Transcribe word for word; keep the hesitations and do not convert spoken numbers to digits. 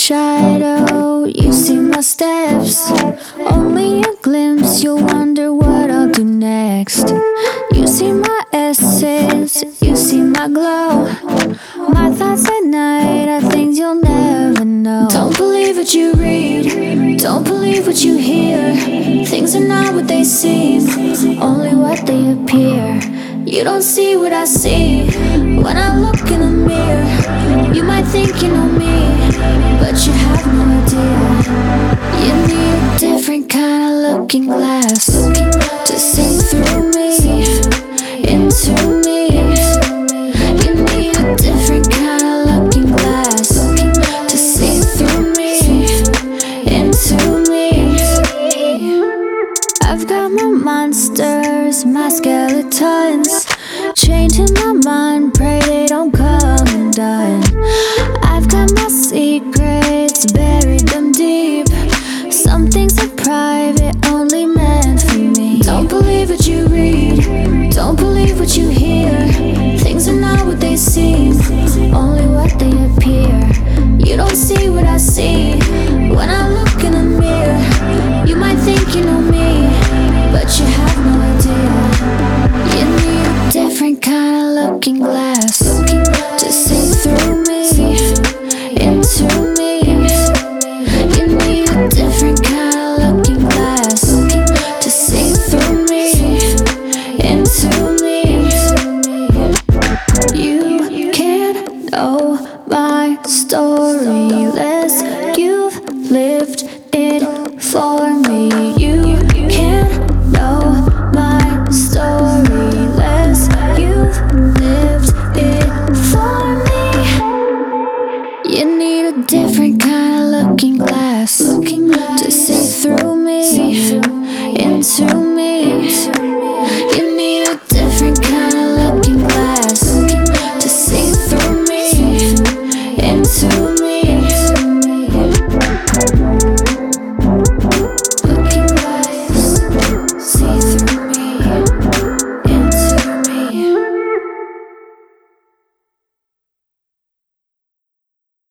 shadow, you see my steps. Only a glimpse, you'll wonder what I'll do next. You see my essence, you see my glow. My thoughts at night are things you'll never know. Don't believe what you read, don't believe what you hear. Things are not what they seem, only what they appear. You don't see what I see when I look in the mirror. You might think you know me, but you have no idea. You need a different kind of looking glass to see through me, into me. You need a different kind of looking glass to see through me, into me. I've got my monsters, my skeletons, chained in my mind, pray they don't come undone. I've got my secrets, buried them deep. Some things are private, only meant for me. Don't believe what you read, don't believe what you hear. Things are not what they seem, only what they appear. You don't see what I see when I look in the mirror. You might think you know me, but you have no idea. You need a different kind of looking glass to see through me, into me. You need a different kind of looking glass to see through me, into me. You can't know my story unless you've lived it for me. You can't know my story unless you've lived it for me. You need a different kind of looking glass to see through me, into me.